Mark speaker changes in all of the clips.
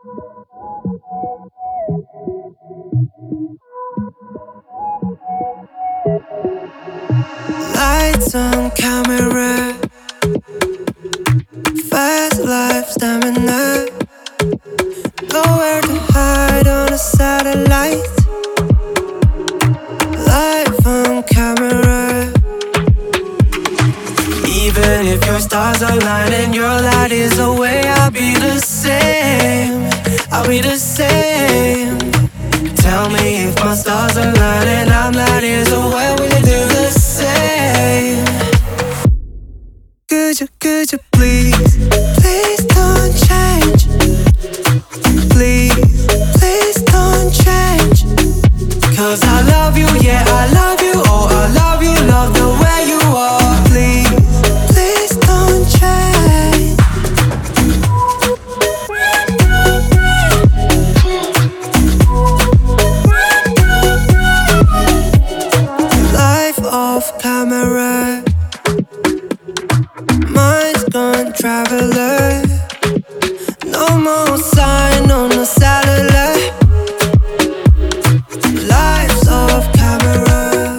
Speaker 1: Lights on camera, fast life stamina. Nowhere to hide on a satellite. Life on camera. Even if your stars align and your light is away, I'll be the same. I'll be the same. Tell me if my stars align and I'm light years away, will you do the same? Could you please, please don't change. Please don't change. 'Cause I love you, yeah, I love you. Oh, I love you, love the way you are. Please don't change. Life off camera, mind's gone traveler. No more sign on the satellite. Life's off camera.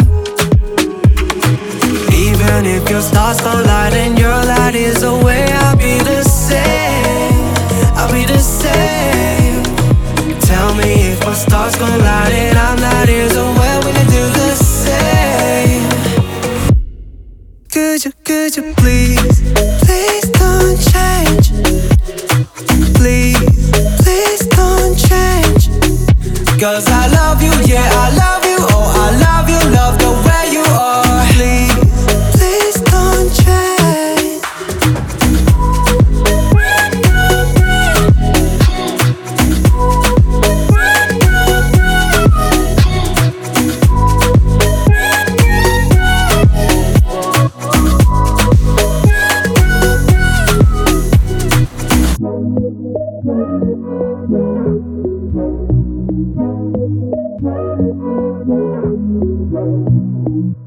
Speaker 1: Even if your stars don't light and your light is away, I'll be the same. I'll be the same. Tell me if my stars gon' light and I'm light years away, will you do the same? Could you please, please don't change. Please don't change. 'Cause I love you, yeah, I love you. Oh, I love you, love the way you are. Please don't change.
Speaker 2: Thank you.